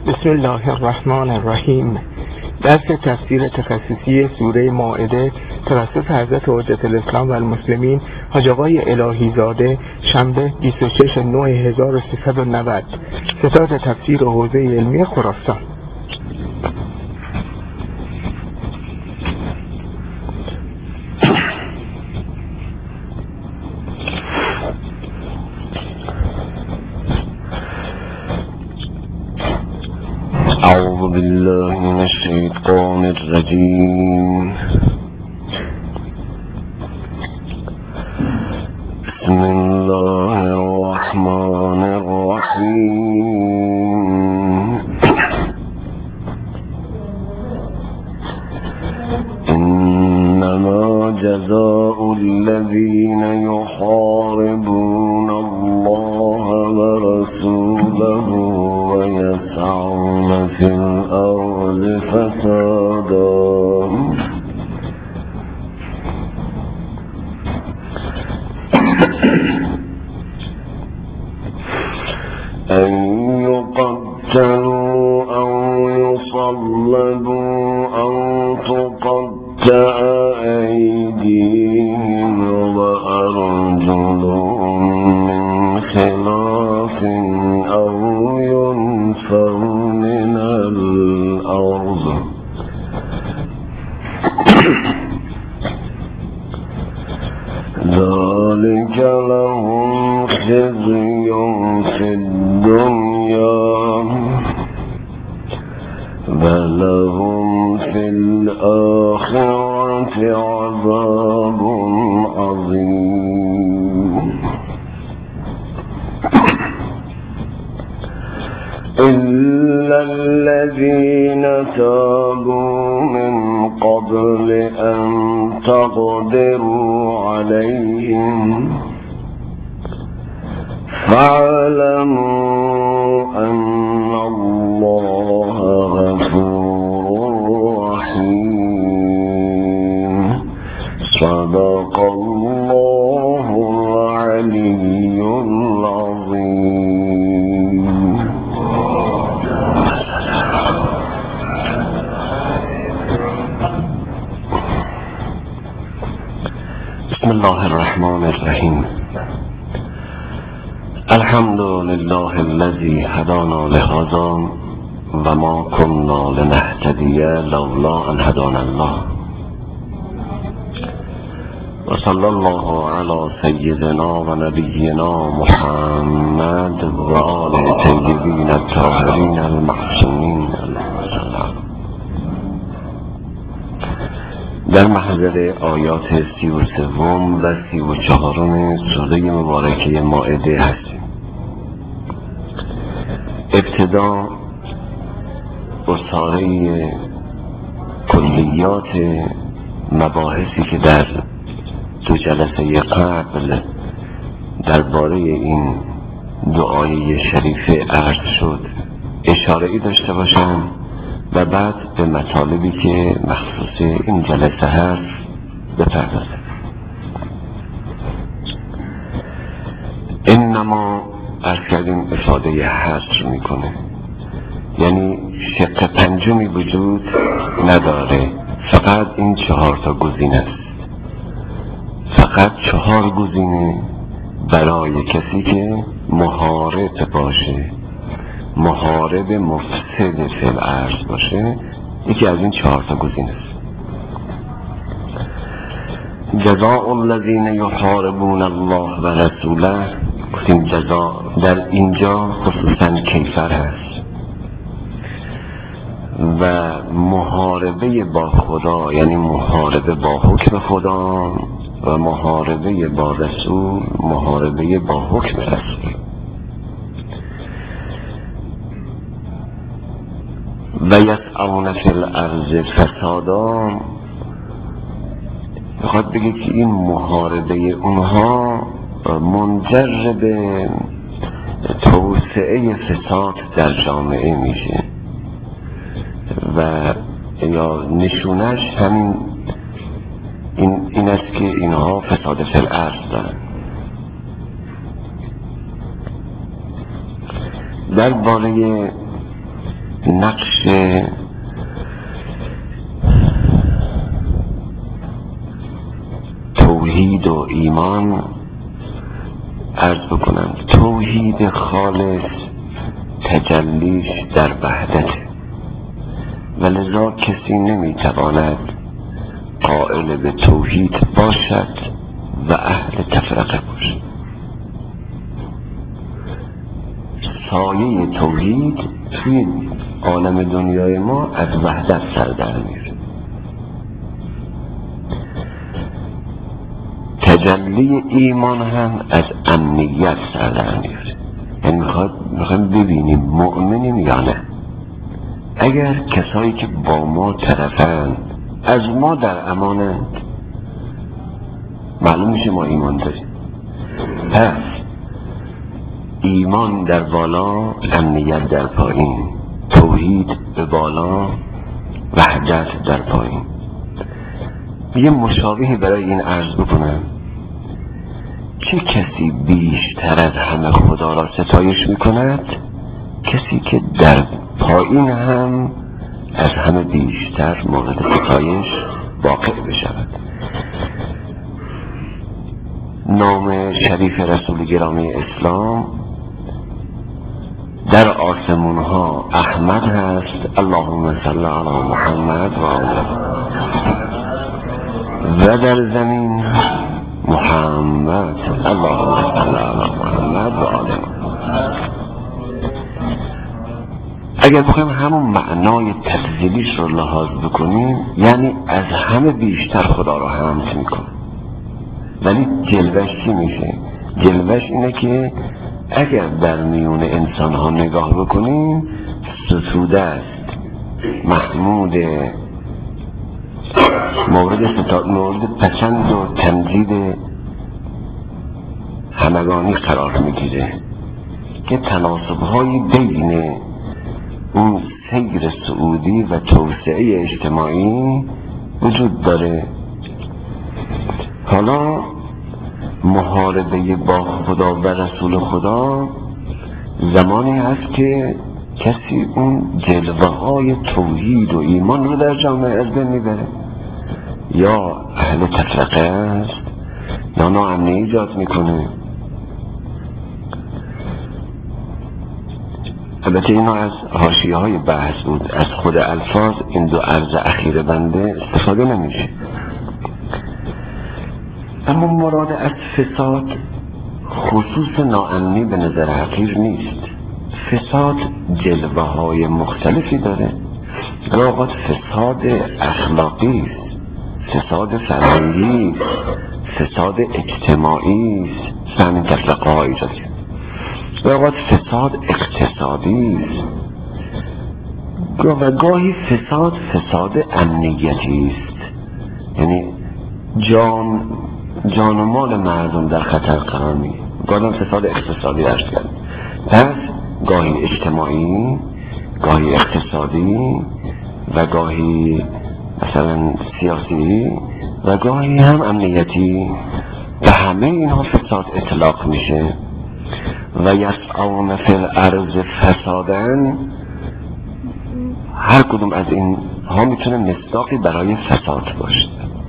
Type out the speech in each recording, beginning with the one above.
بسم الله الرحمن الرحیم. درس تفسیر تخصصی سوره مائده توسط حضرت حجت الاسلام و المسلمین حاج آقای الهی زاده، شنبه 26/9/1390. ستاد تفسیر حوزه علمی خراسان. أعوذ بالله من الشيطان الرجيم. بسم الله الرحمن الرحيم. إنما جزاء الذين يحاربون الله ورسوله ويسعون في الأرض فسادا أن يقتلوا أو يصلبوا أو تقطع أيديهم وأرجلهم من خلاف أو ينفوا من الأرض ذلك لهم خزي في الدنيا ولهم في الآخرة عذاب عظيم. إلا الذين تابوا من قبل أن تقدروا عليهم فاعلموا أن الله غفور رحيم. صدق الله العلي العظيم. بسم الله الرحمن الرحيم. الحمد لله الذي هدانا لهذا وما كنا لنهتدي لولا أن هدانا الله. وصلى الله على سيدنا ونبينا محمد وآله الطيبين الطاهرين المعصومين. در محضر آیات 33 و 34 سوره مبارکه مائده هستیم. ابتدا اصاره کلیات مباحثی که در دو جلسه قبل درباره این دعای شریفه عرض شد اشاره‌ای داشته باشم و بعد به مطالبی که مخصوص این جلسه هست بپردازم. انما عرض کردیم افاده حصر میکنه، یعنی شق پنجمی وجود نداره، فقط این 4 گزینه است. فقط 4 گزینه برای کسی که محارب باشه، محارب مفسد فی الارض باشه. یکی از این 4 گزینه است. جزاء الذین یحاربون الله و رسوله. گفتیم جزا در اینجا خصوصا کیفر هست و محاربه با خدا، یعنی محاربه با حکم خدا و محاربه با رسول، محاربه با حکم رسول. و یسعون فی الارض فسادا. میخواد بگه که این محاربه اونها منجر به توسعه فساد در جامعه میشه و یا نشونش همین این است که اینها فساد فی الارض دارن. درباره نقش توحید و ایمان عرض بکنم. توحید خالص تجلیش در وحدت، ولذا کسی نمیتواند قائل به توحید باشد و اهل تفرقه باشد. سایه توحید توی عالم دنیای ما از وحدت سر در میره. تجلی ایمان هم از امنیت سر در میاره. یعنی میخوایم ببینیم مؤمنیم یا نه. اگر کسایی که با ما طرفند از ما در امانند، معلوم میشه ما ایمان داریم. پس ایمان در بالا، امنیت در پایین، توحید به بالا، وحدت در پایین. یه مشابهی برای این عرض بکنم. چه کسی بیشتر از همه خدا را ستایش میکند؟ کسی که در پایین هم از همه بیشتر مورد ستایش واقع بشود. نام شریف رسول گرامی اسلام در آسمون ها احمد هست، اللهم صل علی محمد و آله، و در زمین محمد، اللهم صل علی محمد و آله. اگر بخوایم همون معنای تفضیلیش رو لحاظ بکنیم، یعنی از همه بیشتر خدا رو حمد میکنه. ولی جلوش چی میشه؟ جلوش اینه که اگر در میون انسان ها نگاه بکنیم، ستوده است، محمود، مورد پسند و تمجید همگانی قرار میگیره که تناسب‌هایی بین اون سیر سعودی و توسعه اجتماعی وجود داره. حالا محاربه با خدا و رسول خدا زمانی هست که کسی اون جلوه های توحید و ایمان رو در جامعه از بین میبره، یا اهل تفرقه است یا ناامنی ایجاد میکنه. البته اینا از حاشیه های بحث بود، از خود الفاظ این دو عرض اخیر بنده استفاده نمیشه. اما مراد از فساد خصوص ناامنی به نظر حقیر نیست. فساد جلوه های مختلفی داره. اوقات فساد اخلاقی است، فساد فرهنگی، فساد اجتماعی است، همین تفرقه های ایجاد کرد. اوقات فساد اقتصادی است و گاهی فساد امنیتی است، یعنی جان و مال مردم در خطر قرار میگیره. گاهی فساد اقتصادی درست کرد. پس گاهی اجتماعی، گاهی اقتصادی و گاهی مثلا سیاسی و گاهی هم امنیتی. به همه اینها فساد اطلاق میشه. و یسعون فی الارض فسادن، هر کدوم از این ها میتونه مصداقی برای فساد باشه.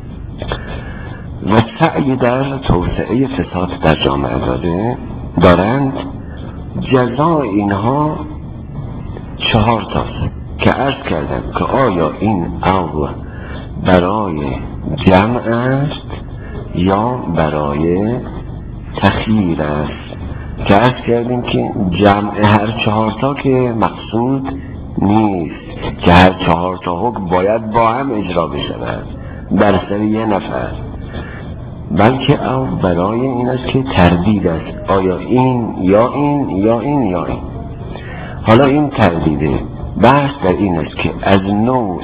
و سعی در توسعه فساد در جامعه دارند. جزای اینها 4 تاست که عرض کردم که آیا این او برای جمع است یا برای تخییر است، که عرض کردیم که جمع هر 4 تا که مقصود نیست، که هر 4 تا حکم باید با هم اجرا بشود در سر یه نفر، بلکه او برای این است که تردید است، آیا این یا این یا این یا این. حالا این تردیده بحث در این است که از نوع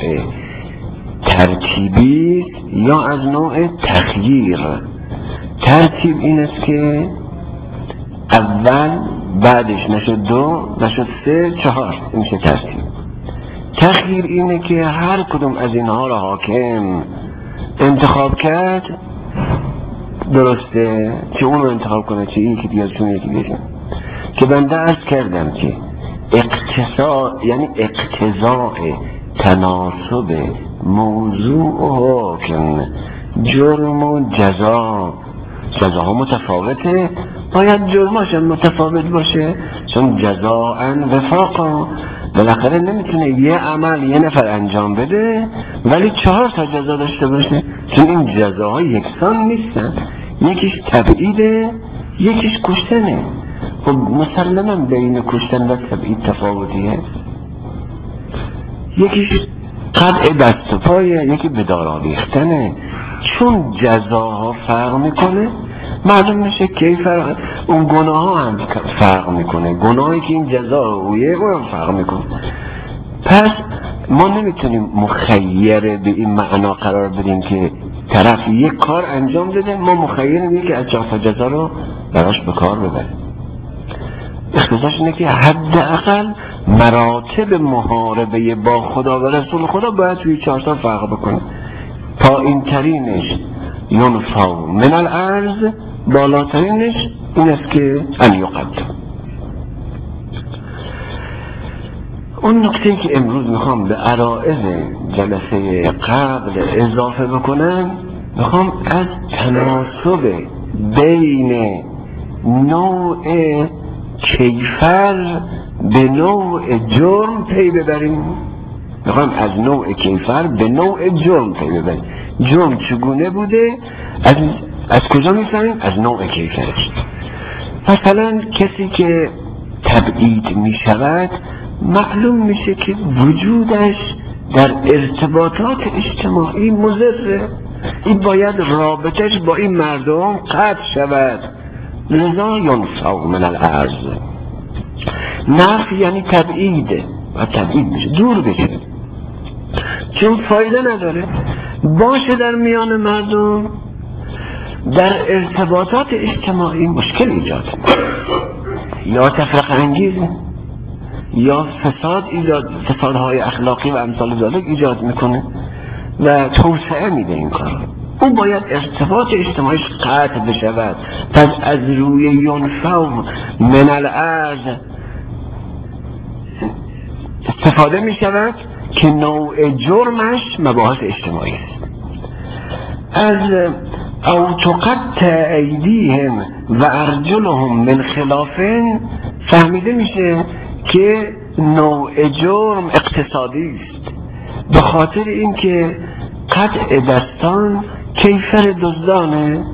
ترتیبی یا از نوع تخییر. ترتیب این است که اول، بعدش نشد 2، نشد 3، 4، این میشه ترتیب. تخییر اینه که هر کدوم از اینها را حاکم انتخاب کرد درسته، چه اون رو انتخاب کنه چه این که دیگه چون یکی دیگه. که بنده عرض کردم که یعنی اقتضاء تناسب موضوع و حکم، جرم و جزاها متفاوته، باید جرماش متفاوت باشه، چون جزاء وفاقا. بالاخره نمیتونه یه عمل یه نفر انجام بده ولی 4 تا جزا داشته باشه، چون این جزاها یکسان نیستن، یکیش تبعیده یکیش کشتنه. خب مسلما بین کشتن و تبعید تفاوتی هست، یکیش قطع دست و پایه، یکی به دار آویختنه. چون جزاها فرق میکنه معلوم میشه کیف اون گناه ها هم فرق میکنه، گناهی که این جزا رویه اون فرق میکنه. پس ما نمیتونیم مخیر به این معنا قرار بدیم که طرف یک کار انجام داده، ما مخیریم که از 4 تا جزا رو براش به کار ببریم. اختصاصش اینه که حداقل مراتب محاربه با خدا و رسول خدا باید توی 4 تا فرق بکنه. پایین ترینش ینفا من الارض، بالاترینش این است که ان یقدم. اون نکته که امروز میخوام به عرائض جلسه قبل اضافه بکنم، میخوام از تناسب بین نوع کیفر به نوع جرم پی ببریم. میخوام از نوع کیفر به نوع جرم پی ببریم. جرم چگونه بوده؟ از کجا میفهمیم؟ از نوع کیفرش. مثلا کسی که تبعید میشود معلوم میشه که وجودش در ارتباطات اجتماعی مضره، این باید رابطش با این مردم قطع شود، لذا ینفا من الارض. نفی یعنی تبعیده و تبعید میشه، دور بشه، چون فایده نداره باشه در میان مردم، در ارتباطات اجتماعی مشکل ایجاد میکنه، یا تفرقه انگیزه یا فسادهای اخلاقی و امثال ذالک ایجاد میکنه و توسعه میده این کار. اون باید ارتباط اجتماعیش قطع بشود. پس از روی ینفا من الارض استفاده میشود که نوع جرمش مباحث اجتماعی است. از او تقطع ایدیهم و ارجلهم من خلافن فهمیده میشه که نوع جرم اقتصادی است، به خاطر اینکه قطع دستان کیفر دزدانه.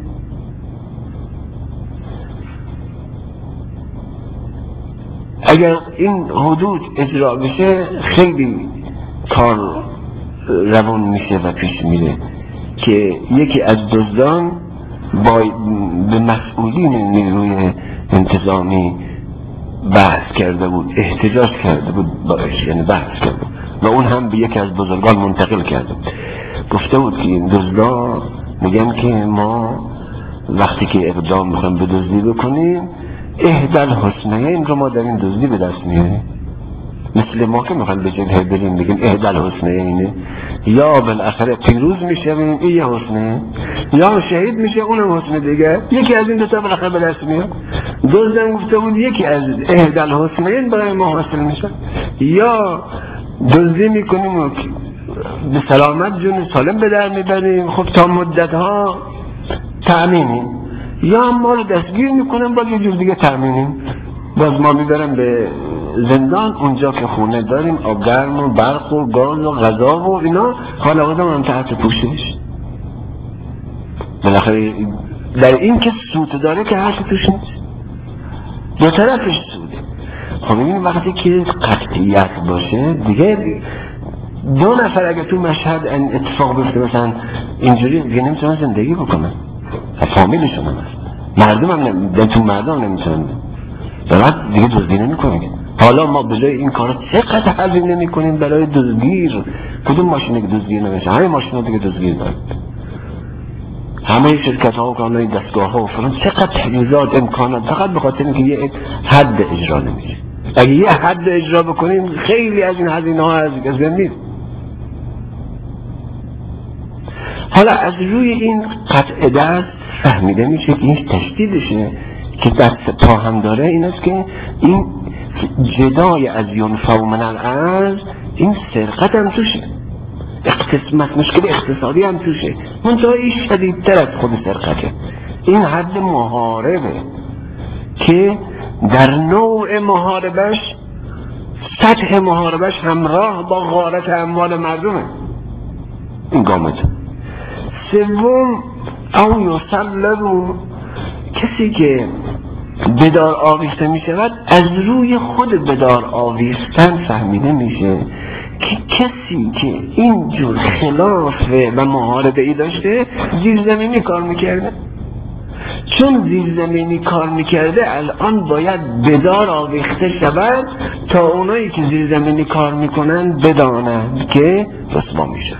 اگر این حدود اجرا بشه خیلی کار روان میشه و پیش میره که یکی از دزدان به مسئولین نیروی انتظامی بحث کرده بود، احتجاج کرده بود باش، یعنی بحث کرده بود و اون هم به یکی از بزرگان منتقل کرده بود. گفته بود که این دزدا میگن که ما وقتی که اقدام میخوایم به دزدی بکنیم احدى الحسنیین رو ما در این دزدی به دست میاریم. مثل ما که میخوایم به جبهه بریم میگیم احدى الحسنیین، یا بالاخره پیروز میشویم این یه حسنه، یا شهید میشه اونم حسنه دیگه، یکی از این دو تا بالاخره به دست میاد. دزدم گفته بود یکی از احدى الحسنیین برای ما حاصل میشه، یا دزدی میکنیم و به سلامت جون سالم به در میبریم، خب تا مدت ها تأمینیم، یا ما رو دستگیر میکنم باز یه جور دیگه تأمینیم، باز ما میبرم به زندان، اونجا که خونه داریم آب گرم و برق و گاز و غذا و اینا، خانواده هم تحت پوشش. بالاخره در این که سود داره که هر توش نیست، دو طرفش سوده. خب این وقتی که قطعیت باشه دیگه، دو نفر اگه تو مشهد اتفاق بیفته مثلا اینجوری دیگه نمیتونن زندگی بکنن، فامیلشون هم هست، مردم هم تو مردم نمیتونن، بعد دیگه دزدی نمیکنن. حالا ما بجای این کارا چقدر هزینه نمیکنیم برای دزدگیر. کدوم ماشینی که دزدگیر نمیشه؟ همه ماشینا دیگه دزدگیر دارن، همه شرکت ها و کانال دستگاه ها و فلان، چقدر تجهیزات امکانات، فقط به خاطر اینکه یه حد اجرا نمیشه. اگه یه حد اجرا بکنیم خیلی از این هزینه ها از بین. حالا از روی این قطع دست فهمیده میشه که این تشدیدشه که دست پا هم داره، این است که این جدای از ینفع من الارض، این سرقت هم توشه، مشکل اقتصادی هم توشه، منتها این شدیدتر از خود سرقته. این حد محاربه که در نوع محاربش، سطح محاربش همراه با غارت اموال مردمه. این گامت. سوم، او یسلبوا، کسی که بدار آویخته می شود، از روی خود بدار آویختن فهمیده میشه که کسی که اینجور خلافه و محاربه ای داشته زیرزمینی کار میکرده. چون زیرزمینی کار میکرده الان باید بدار آویخته شود تا اونایی که زیرزمینی کار میکنن بدانند که رسوا میشن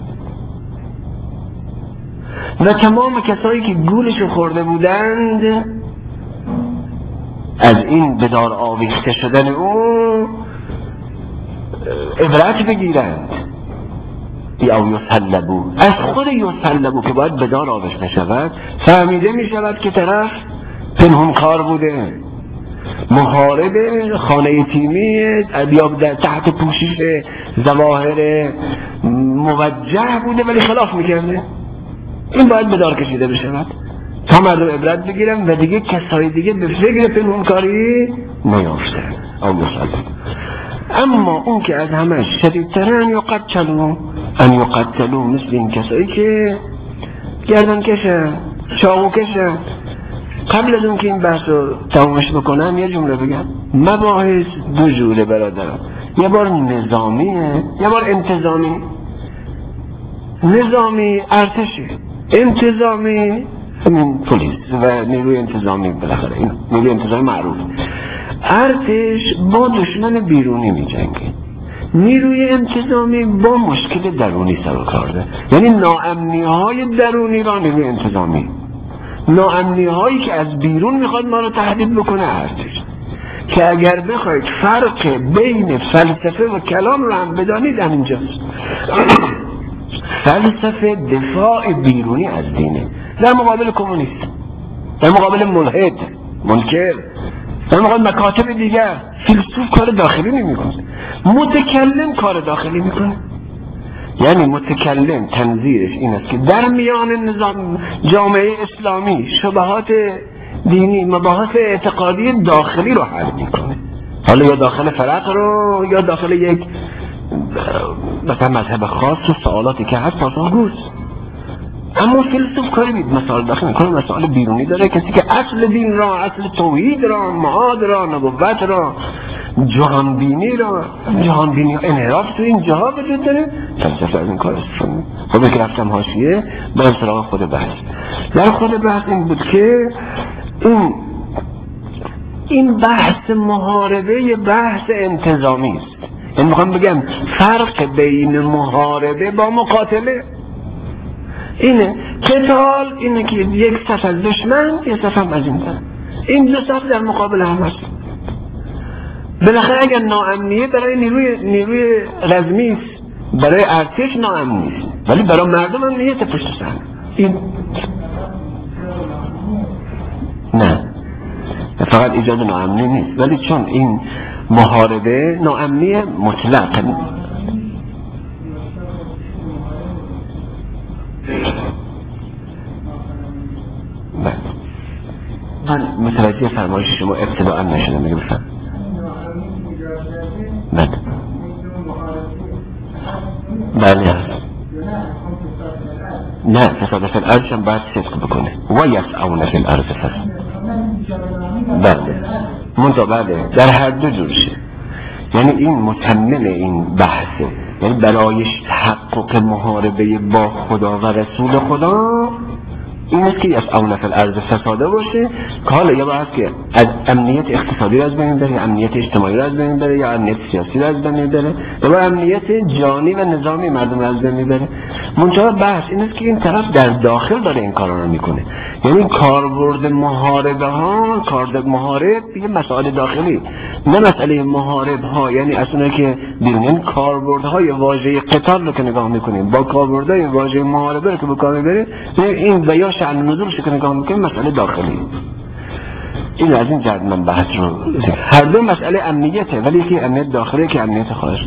و تمام کسایی که گولشو خورده بودند از این بدار آویخته شدن او عبرت بگیرند. یا یسلبوا، از خود یسلبوا که باید بدار آویخته شود فهمیده می شود که طرف پنهانکار بوده، محارب خانه تیمی یا در تحت پوشش ظواهر موجه بوده ولی خلاف میکرده. این باید بدار کشیده بشود تا مردم عبرت بگیرن و دیگه کسای دیگه به فکر پنهانکاری نیافتن. او یسلبوا. اما اون که از همه شدیدتره ان یقتلوا، مثل این کسایی که گردن کشن، چاقو کشن. قبل از اون که این بحث رو تمامش بکنم یه جمله بگم. مباحث دو جوره برادرم، یه بار نظامیه یه بار انتظامی. نظامی ارتشه، انتظامی همین پلیس و نیروی انتظامی، بالاخره این نیروی انتظامی معروف. ارتش با دشمن بیرونی می جنگه، نیروی انتظامی با مشکل درونی سر و کار داره. یعنی ناامنی های درونی را نیروی انتظامی، ناامنی هایی که از بیرون میخواد ما رو تهدید بکنه ارتش. که اگر بخواید فرق بین فلسفه و کلام رو هم بدانید همینجاست. فلسفه دفاع بیرونی از دینه در مقابل کمونیست، در مقابل ملحد منکر، در مقابل مکاتب دیگر. فیلسوف کار داخلی نمیکنه، متکلم کار داخلی میکنه. یعنی متکلم تنظیرش این است که در میان نظام جامعه اسلامی شبهات دینی، مباحث اعتقادی داخلی رو حل میکنه، حالا یا داخل فرق رو یا داخل یک مثلا مذهب خاص و سوالاتی که هست پاسخگوست. اما فیلسوف کاری بید مسائل داخل میکنه، مسائل بیرونی داره. کسی که اصل دین را، اصل توحید را، معاد را، نبوت را، جهانبینی را، جهانبینی انحراف تو این جهان وجود داره، فلسفه از این کار استفاده. خب که رفتم حاشیه برم سراغ خود بحث. در خود بحث این بود که این بحث محاربه بحث انتظامی است. یعنی میخوام بگم فرق بین محاربه با مقاتله اینه. قتال اینه که یک صف از دشمن، یک صف هم از این طرف، این دو صف در مقابل هم هست. بالاخره اگر ناامنیه برای نیروی رزمی است، برای ارتش ناامنی است، ولی برای مردم امنیت پشت سر. این نه فقط ایجاد ناامنی نیست، ولی چون این محاربه ناامنی مطلق. من متوجه فرمایش شما ابتداء نشدم، میگه بفهم. بله هست. نه فساد فی الارض هم باید صدق بکنه و یسعون فی الارض فساد. بله منطقه بله در هر دو جورشه. یعنی این متمم این بحثه، یعنی برای تحقق محاربه با خدا و رسول خدا این است که یسعون فی الارض فساده باشه، که حالا یا باید که از امنیت اقتصادی رو از بین بره، یا امنیت اجتماعی رو از بین بره، یا امنیت سیاسی رو از بین بره، یا با امنیت جانی و نظامی مردم رو از بین بره. منتها بحث این است که این طرف در داخل داره این کارا رو میکنه. یعنی کاربرد محاربه ها، کاربرد محارب یه مسائل داخلی، نه مسئله محارب ها یعنی اصلا که بیرون. یعنی کاربرد های واژه قتال رو که نگاه میکنیم با کاربرد های واژه محاربه رو که به کار میبره، این و یا شأن نزولش که نگاه میکنیم مسئله داخلی. این از این جهت من بحث رو هر دو مسئله امنیته، ولی یکی امنیت داخلی که امنیت خارج.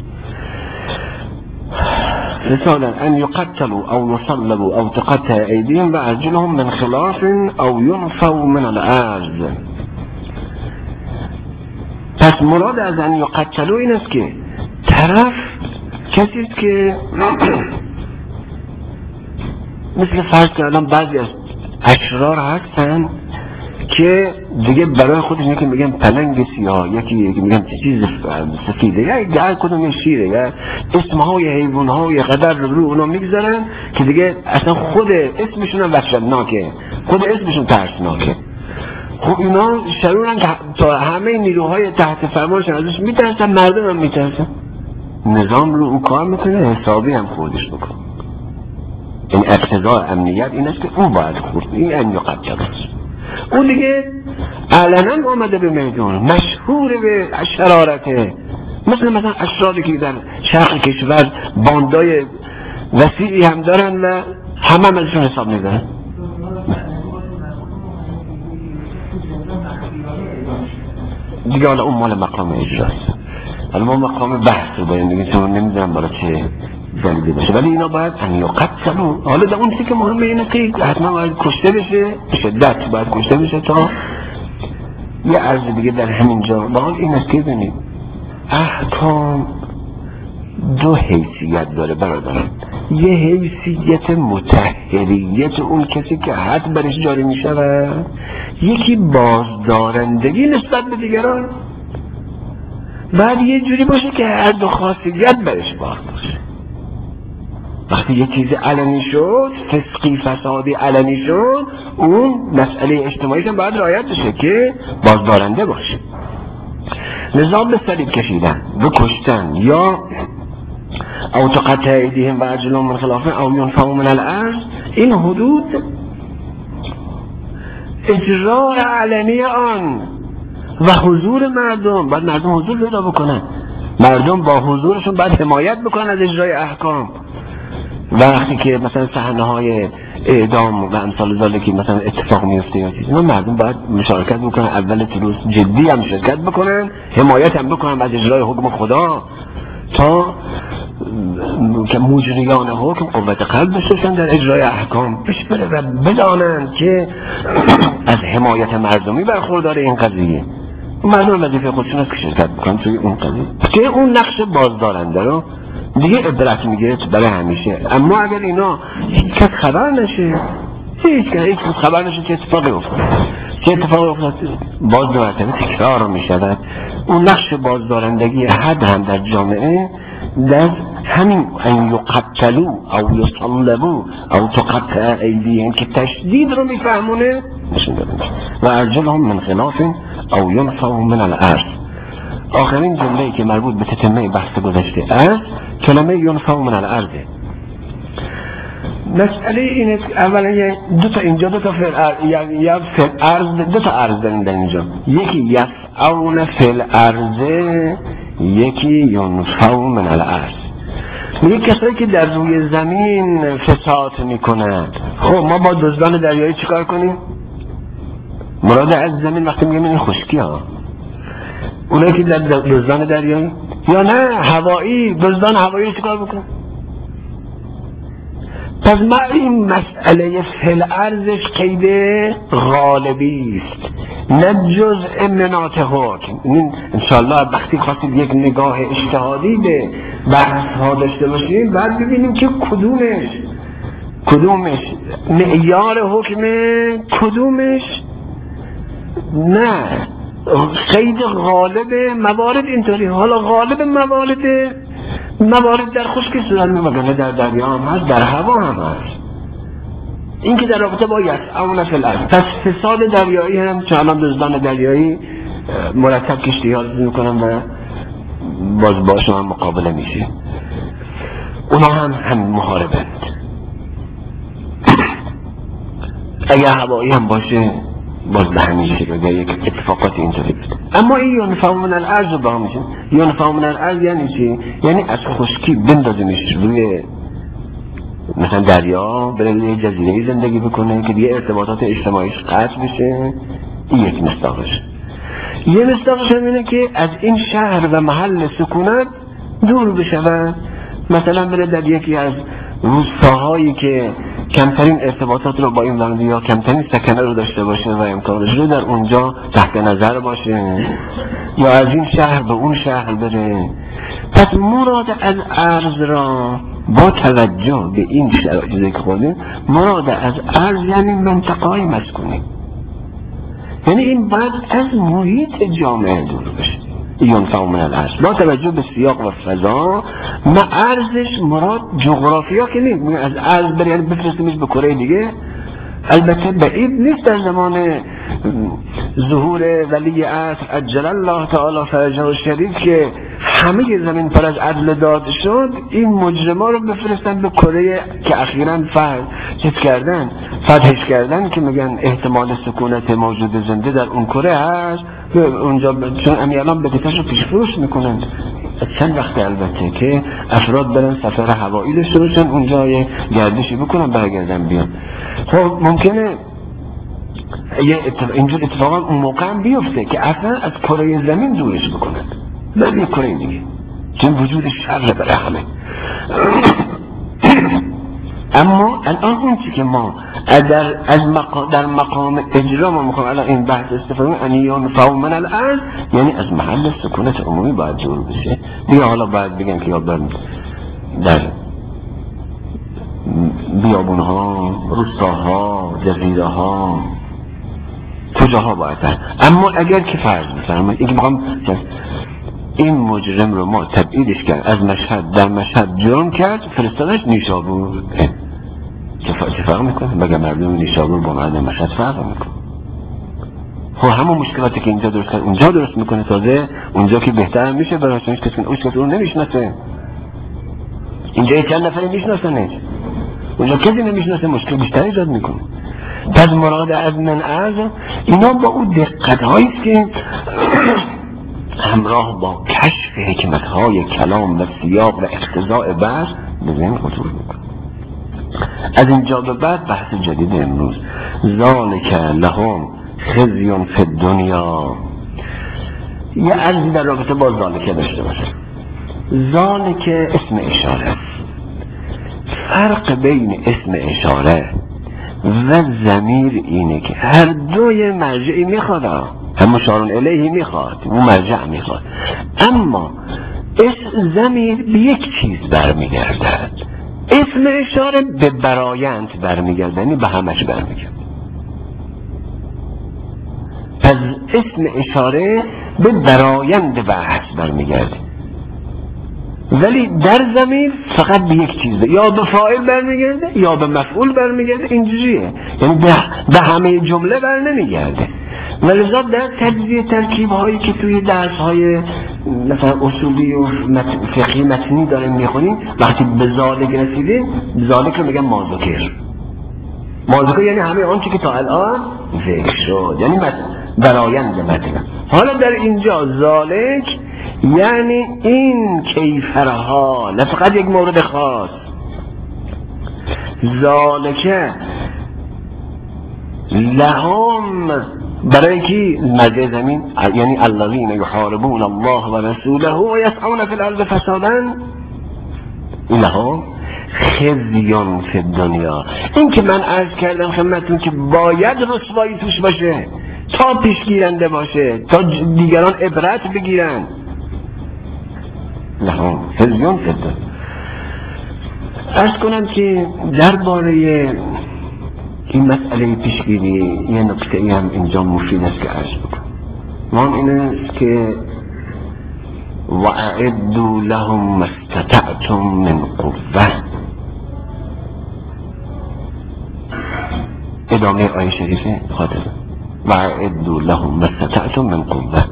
مثلا ان يقتلوا او يصلبوا او تقطع ايديهم وارجلهم من خلاف او ينفوا من الارض. پس مراد از ان یقتلوا این است که طرف کسی است که مثل فرض کردم بعضی از اشرار هستن که دیگه برای خودشون یکی میگن پلنگ سیاه، یکی میگن چیز سفیده، یا هر کدوم شیره، یا اسمهای حیوانهای قدر رو اونا میگذارن که دیگه اصلا خود اسمشون هم وحشتناکه، خود اسمشون ترسناکه. خب اینا شرورن که تا همه نیروهای تحت فرمانشون ازش میترسن، مردم هم میترسن. نظام رو اون کار میکنه، حسابی هم خودش میکنه. این اقتضاء امنیت این است که اون باید خود این ان یقتل است. اون دیگه علنا آمده به میدان، مشهور به شرارته، مثلا اشراری که در شرق کشور باندای وسیعی هم دارن و همه ازشون حساب میزنن. دیگه حالا اون مال مقام اجراست، حالا ما مقام بحث رو باید دیگه، چون نمیدونم برای چه دلیلی باشه، ولی اینا باید ان یقتلوا. حالا در اون چیزی که مهمه اینه که حتما باید کشته بشه، به شدت باید کشته بشه. تا یه عرض دیگه در همینجا باید این است که ببینید احکام دو حیثیت داره برادران. یه حیثیت مطهریت اون کسی که حد برش جاری میشه و یکی بازدارندگی نسبت به دیگران. بعد یه جوری باشه که هر دو خاصیت برش باز باشه. وقتی یه چیز علنی شد، فسقی فسادی علنی شد، اون مسئله اجتماعی هم باید رعایت بشه که بازدارنده باشه. نظام به صلیب کشیدن، به کشتن، یا او تقطع ایدیهم و ارجلهم من خلاف او ینفوا من الارض، این حدود اجرای علنی آن و حضور مردم، باید مردم حضور پیدا بکنن، مردم با حضورشون باید حمایت بکنن از اجرای احکام. وقتی که مثلا صحنه‌های اعدام و امثال ذالک مثلا اتفاق میفته یا چیزی، مردم باید مشارکت بکنن، اول روز جدی هم شرکت بکنن، حمایت هم بکنن از اجرای حکم خدا، تا که مجریان حکم قوت قلب بشوشن در اجرای احکام پیش بره و بدانن که از حمایت مردمی برخوردار این قضیه. مردم وظیفه خودشون است که شرکت بکنن توی اون قضیه، که اون نقش بازدارنده رو دیگه عبرت میگیره برای همیشه. اما اگر اینا هیچ کس خبر نشه، هیچ کس خبر نشه چه اتفاقی افتاد، باز دو مرتبه تکرار میشود. اون نقش بازدارندگی حد هم در جامعه در همین ان یقتلوا او یصلبوا او تقطع ایدیهم که تشدید رو میفهمونه نشون داده و ارجلهم من خلاف او ینفوا من الارض. آخرین جمله‌ای که مربوط به تتمه بحث گذشته است کلمه ینفوا من الارض. مسئله اینه که اولا دو تا اینجا دو تا فعل، یعنی یا فعل ارض، دو تا ارض داریم در اینجا، یکی یفعون فعل ارض، یکی ینفوا من الارض. میگه کسایی که در روی زمین فساد میکنند. خب ما با دزدان دریایی چیکار کنیم؟ مراد از زمین وقتی میگم این خشکی ها، اونایی که در دزدان دریایی یا نه هوایی، دزدان هوایی چیکار بکنن؟ پس ما این مسئله فعل ارزش قید غالبی است، نه جزء مناط حکم. این انشاءالله وقتی خواستید یک نگاه اجتهادی به بحث ها داشته باشیم بعد ببینیم که کدومش معیار حکمه، کدومش نه. قید غالب موارد اینطوری، حالا غالب موارد در خشکی صورت می‌گیره، در دریا هم هست، در هوا هم هست. این که در رابطه با یسعون فی الارض. پس فساد دریایی هم چون الان دزدان دریایی مرتب کشتی ها میکنن و باز باشون هم مقابله میشه، اونا هم محاربند. اگر هوایی هم باشه باز به همیشه بگه یک اتفاقات اینطوری بود. اما این ینفوا من الارض رو با هم میشه. ینفوا من الارض یعنی چی؟ یعنی از خشکی بندازیمش روی مثلا دریا، بره روی جزیره‌ای زندگی بکنه که دیگه ارتباطات اجتماعیش قطع بشه، این یک مصداقش. یه مصداقش هم اینه که از این شهر و محل سکونت دور بشود، مثلا بره در یکی از روستاهایی که کمترین ارتباطات رو با این ورزی یا کمترین سکنه رو داشته باشه و امکانش رو در اونجا تحت نظر باشه، یا از این شهر به اون شهر بره. پس مراد از ارض را با توجه به این شرایطی که خودیم، مراد از ارض یعنی منطقه‌های مسکونی، یعنی این باید از محیط جامعه دور بشه. ینفع من الارض با توجه به سیاق و فضا. ما ارزش مراد جغرافیا که نیست، از ارض بری یعنی بفرستیمش به کره دیگه. البته بعید نیست در زمان ظهور ولی عصر عجل الله تعالی فرجه الشریف که همه زمین پر از عدل داد شد، این مجرما رو بفرستن به کره که اخیراً فتحش کردن که میگن احتمال سکونت موجود زنده در اون کره هست اونجا، چون امیالان بدهکش رو پیش فروش میکنن. چند وقت البته که افراد برن سفر هوایی داشته باشن اونجا یه گردشی بکنن برگردن بیان. خب ممکنه اینجور اتفاقا اون موقع هم بیفته که اصلا از کره زمین دورش بکنن در یه کره دیگه، چون وجود شر برای همه. اما الان اون چی که ما در مقام اجرا ما میخوام الان این بحث استفاده ان ینفع من الارض، یعنی از محل سکونت عمومی باید دور بشه دیگه. حالا باید بگن که یا در بیابونها، روستاها، جزیره ها، کجاها باید هست. اما اگر که فرض مثلا اینکه میخوام این مجرم رو ما تبعیدش کرد، از مشهد در مشهد جرم کرد فرستادش نیشابور، چه فرق میکنه؟ مگه مردم نیشابور با مردم مشهد فرق میکنه؟ خب همون مشکلاتی که اینجا درست کرد اونجا درست میکنه، تازه اونجا که بهتر میشه برای چون کسی رو نمیشناسه. اینجا چند نفری میشناسنش، اونجا کسی نمیشناسه، مشکل بیشتری ایجاد میکنه. پس مراد از من ارض اینا با اون دقت هاییست که همراه با کشف حکمت های کلام و سیاق و اقتضاء بحث به ذهن خطور میکنه. از اینجا به بعد بحث جدید امروز، ذالک لهم خزی فی الدنیا. یه عرضی در رابطه با ذالک داشته باشه. ذالک اسم اشاره، فرق بین اسم اشاره و ضمیر اینه که هر دوی مرجعی میخواد، هم مشارون الیهی میخواد، اون مرجع میخواد، اما اسم ضمیر به یک چیز برمیگردد. اسم اشاره به برایند برمیگرد، یعنی به همش برمیگرد. پس اسم اشاره به برایند بحث برمیگرده، ولی در ضمیر فقط به یک چیزه، یا به فاعل برمیگرده یا به مفعول برمیگرده. اینجوریه، یعنی به همه جمله بر نمیگرده. ولذا در تجزیه ترکیب هایی که توی درس های مثلا اصولی و فقهی متنی داریم میخونیم، وقتی به ذالک رسیدیم، ذالک رو میگن ماذکر. ماذکر یعنی همه آنچه که تا الان ذکر شد، یعنی برایند متن. حالا در اینجا ذالک یعنی این کیفرها، نه فقط یک مورد خاص. ذالک لهم برای کی؟ مرجع زمین، یعنی الذین یحاربون الله و رسوله و یسعون فی الارض فسادا لهم خزی فی الدنیا. این که من عرض کردم خدمتتون که باید رسوایی توش باشه تا پیشگیرنده باشه، تا دیگران عبرت بگیرن. لهم خزی فی الدنیا. عرض کنم که درباره این مسئله پیشگیری یه نکته ای هم اینجا مفید است که عرض بکنم. وان این است که وَأَعِدُّوا لَهُمْ مَا اسْتَطَعْتُم مِّن قُوَّةٍ. ادامه آیه شریفه خاطر وَأَعِدُّوا لَهُمْ مَا اسْتَطَعْتُم مِّن قُوَّةٍ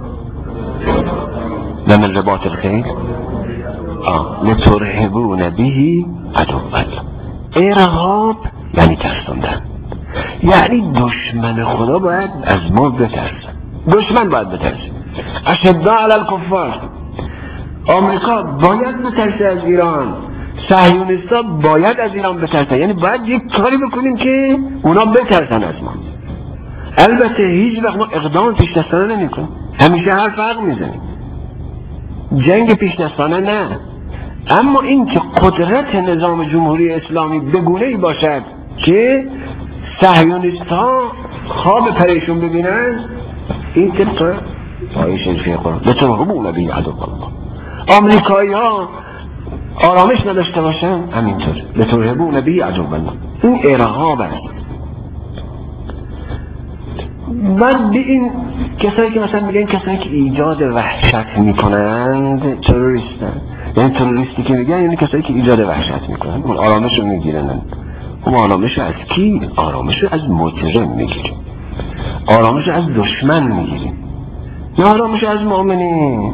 وَمِن رِبَاطِ الْخَيْلِ لِتُرْهِبُونَ بِهِ عَدُوَّ اللَّهِ. ارهاب یعنی ترسوندن، یعنی دشمن خدا باید از ما بترسه، دشمن باید بترسه. اشداء علی الکفار، آمریکا باید بترسه از ایران، صهیونیستا باید از ایران بترسه، یعنی باید یک کاری بکنیم که اونا بترسن از ما. البته هیچ وقت ما اقدام پیش‌دستانه نمی‌کنیم، همیشه هر فرق میزنیم، جنگ پیش‌دستانه نه. اما این که قدرت نظام جمهوری اسلامی به گونه‌ای باشد که صهیونیست‌ها خواب پریشون ببینن، این طبق آیه شریف قرآن لترهبون به عدو الله. آمریکایی‌ها آرامش نداشته باشن، همینطور لترهبون به عدو الله. این ارهاب است. بعد این کسایی که مثلا میگن کسایی که ایجاد وحشت میکنند تروریستن، یعنی تروریستی که میگن یعنی کسایی که ایجاد وحشت میکنن، اون آرامش رو میگیرن. اون آرامش رو از کی؟ آرامش رو از مجرم میگیریم، آرامش رو از دشمن میگیریم، نه آرامش از مؤمنین،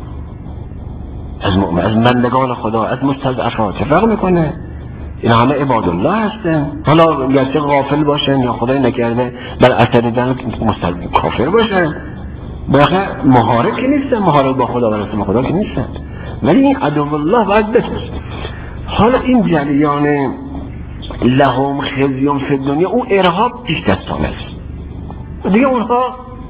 از مؤمن، از بندگان خدا، از مستضعفات. فرق میکنه. این همه عباد الله هستن، حالا گرچه غافل باشن یا خدای نکرده بر اثر دن کافر باشن، بالاخره محارب که نیستن، محارب با خدا و رسول خدا که نیستن، ولی این عدو الله باید بسازه. حالا این جریان لهم خزیون فی الدنیا، اون ارهاب پیش‌دستانه است دیگه. اونها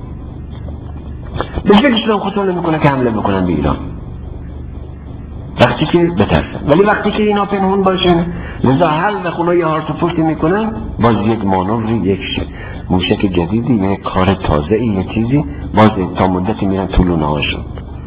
به فکرشون خودشون نمیکنه که حمله بکنن به ایران وقتی که بترسن، ولی وقتی که اینا پنهون باشن، لذا هر وقت اونا یه هارت و پورتی میکنن، باز یک مانوری، یک موشک جدیدی، یک کار تازه‌ای، یه چیزی، باز تا مدتی میرن طولونه هاشون.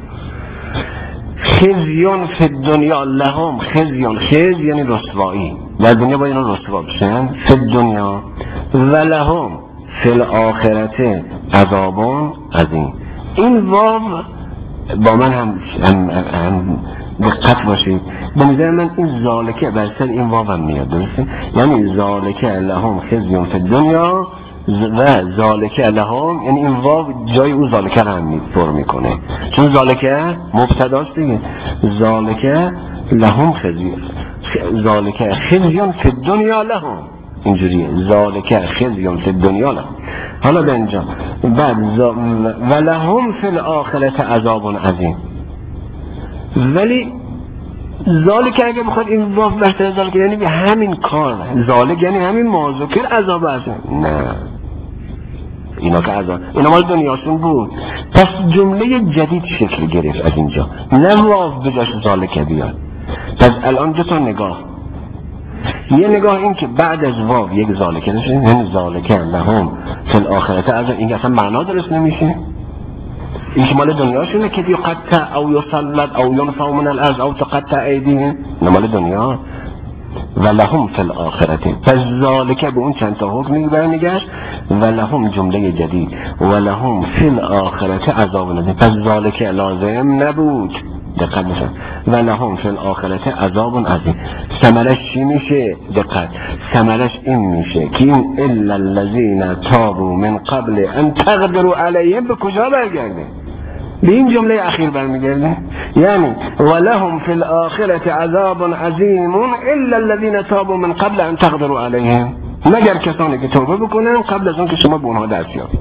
خزیون فی الدنیا لهم خزیون، خز یعنی رسوایی، در دنیا با اینا رسوا بشن، فی الدنیا و لهم فی الاخرت عذابون عظیم. این واو با من هم دقت باشید، به نظر من این ذالکه بر سر این واو هم میاد، درسته؟ یعنی ذالکه لهم خزیون فی الدنیا و ذالکه لهم، یعنی این واو جای اون ذالکه رو هم پر میکنه، چون ذالکه مبتداست دیگه. ذالکه لهم خزیون، ذالکه خزیون فی الدنیا لهم، اینجوریه، ذالکه خزیون فی الدنیا لهم. حالا به اینجا بعد و لهم فی الاخرت عذاب عظیم، ولی ذالک اگه بخواد این واف بشتر ذالک یعنی به همین کار، ذالک یعنی همین مذکر عذاب عظیم، نه اینا که عذاب، اینا مال دنیاشون بود. پس جمله جدید شکل گرفت از اینجا، نه واف بجاش ذالک بیاد. پس الان دو تا نگاه، یه نگاه این که بعد از واو یک ذالک داشته، یعنی ذالک لهم فی الاخرت عذاب، این اصلا معنا درست نمیشه. این که مال دنیاشونه که یقطع او یسلط او ینفع من الارض او تقطع ایدیهم، نه مال دنیا. و لهم فی الاخرت، پس ذالک به اون چند تا حکمی برمیگشت، و لهم جمله جدید، و لهم فی الاخرت عذاب عظیم. پس ذالک لازم نبود، دقت بشن، و لهم فی الاخرت عذاب عظیم. ثمرش چی میشه؟ دقت، ثمرش این میشه که این الا الذین تابوا من قبل ان تقدروا علیهم، به کجا برگرده؟ به این جمله اخیر برمیگرده، یعنی ولهم فی الاخرت عذاب عظیم الا الذین تابوا من قبل ان تقدروا علیهم، مگر کسانی که توبه بکنن قبل از اون که شما به اونها دست یابید.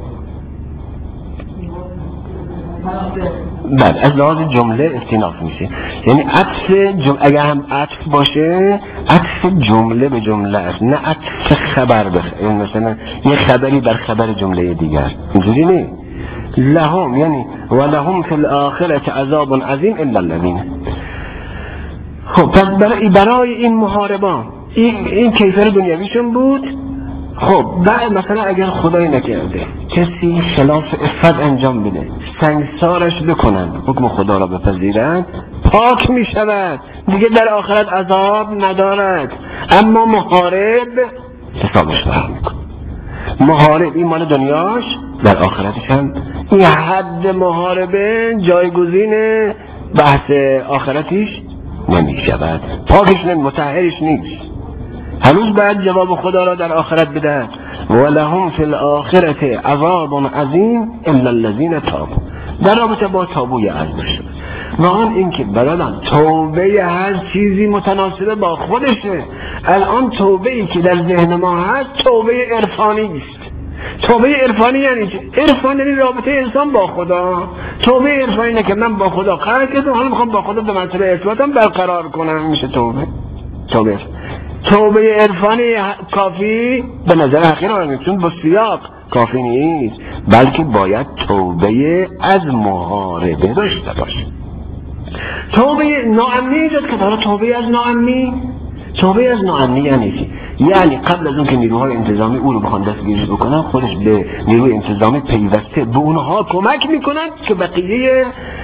بعد از لحاظ جمله استیناف میشه، یعنی عطف اگر هم عطف باشه، عطف جمله به جمله است، نه عطف خبر به، مثلا یه خبری بر خبر جمله دیگر، اینجوری نه. لهم یعنی ولهم فی الاخرت عذاب عظیم الا الذین. خب پس برای این محاربان این کیفر دنیویشون بود. خب بعد مثلا اگر خدای نکرده کسی خلاف عفت انجام بده، سنگسارش بکنن، حکم خدا را بپذیرند، پاک می شود، دیگه در آخرت عذاب ندارد. اما محارب حسابش برم میکن، محارب این مال دنیاش، در آخرتش هم این حد محاربه جایگزین بحث آخرتیش نمی شود، پاکش مطهرش نیست، هنوز بعد جواب خدا را در آخرت بدهد. ولهم فی الاخرت عذاب عظیم الا الذین تابوا، در رابطه با تابوی عظم شد. و آن این که برادران توبه هر چیزی متناسبه با خودشه. الان توبه ای که در ذهن ما هست توبه عرفانی است. توبه عرفانی یعنی چه؟ عرفان یعنی رابطه انسان با خدا. توبه عرفانی اینه که من با خدا قرار کردم، حالا میخوام با خدا به مرتبه ارتباطم برقرار کنم، میشه توبه. توبه عرفانی کافی به نظر حقیر چون با سیاق کافی نیست، بلکه باید توبه از محاربه داشته باشه. توبه ناامنی ایجاد کرد. حالا توبه از ناامنی، توبه از ناامنی یعنی چی؟ یعنی قبل از اون که نیروهای انتظامی او رو بخوان دستگیرش بکنن، خودش به نیروی انتظامی پیوسته به اونها کمک میکنن که بقیه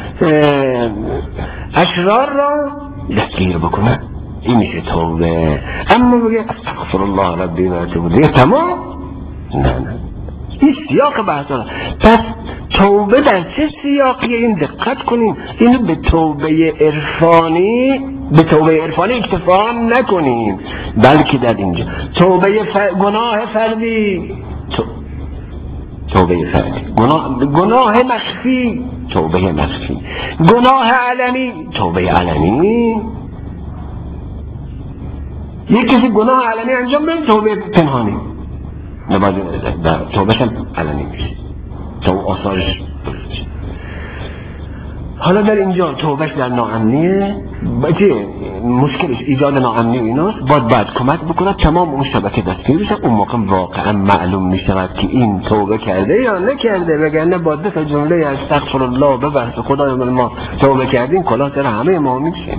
اشرار را دستگیر بکنن. این میشه توبه. اما بگه استغفر الله ربی و اتوب الیه تمام، نه این سیاق بحثا. پس توبه در چه سیاقی؟ این دقت کنیم، اینو به توبه عرفانی اکتفا نکنیم، بلکه در اینجا توبه گناه فردی، توبه فردی، گناه مخفی، توبه مخفی، گناه علنی، توبه علنی. یک کسی گناه علنی انجام بده، توبه پنهانی، نماز توبهش هم علنی میشه، تو آثارش درست. حالا در اینجا توبهش در ناامنیه، بچه مشکلش ایجاد ناامنی ایناست، باید کمک بکنه تمام اون شبکه دستگیر بشه. اون موقع واقعا معلوم میشود که این توبه کرده یا نکرده، وگرنه با دو تا جمله استغفر الله ببخش خدای من ما توبه کردیم کلاه سر همه ما میشه.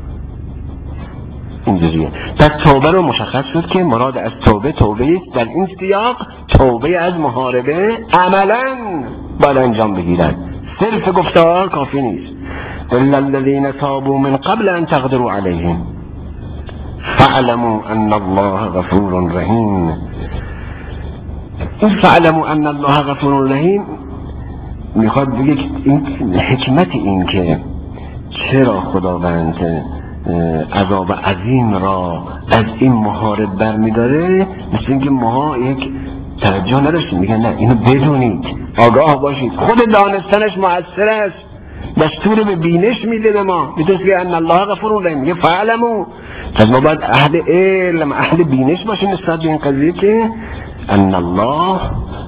اینجوریه. پس توبه رو مشخص شد که مراد از توبه است در این سیاق توبه از محاربه عملا باید انجام بگیرد، صرف گفتار کافی نیست. الا الذين تابوا من قبل ان تقدروا عليهم فاعلموا ان الله غفور رحیم. این فاعلموا ان الله غفور رحیم میخواد بگه این حکمت این که چرا خداوند عذاب عظیم را از این محارب برمیداره، مثل اینکه ما یک توجه نداشتیم. میگن نه، اینو بدونید، آگاه باشید، خود دانستنش مؤثر است، دستور به بینش میده به ما. میتونست که ان الله غفور رحیم، میگه فعلمو. پس ما باید اهل علم، اهل بینش باشیم نسبت به این قضیه که ان الله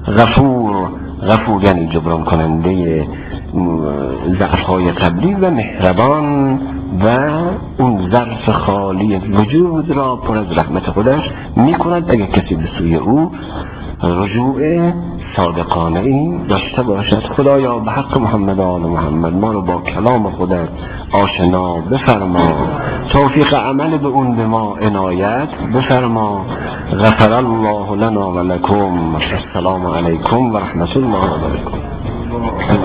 غفور یعنی جبران کننده ضعف‌های قبلی و مهربان و اون ظرف خالی وجود را پر از رحمت خودش میکند اگر کسی به سوی او رجوع صادقانه ای داشته باشد. خدایا به حق محمد آل محمد ما رو با کلام خودت آشنا بفرما، توفیق عمل به اون به ما عنایت بفرما. غفر الله لنا و لکم. السلام علیکم و رحمت الله و برکاته.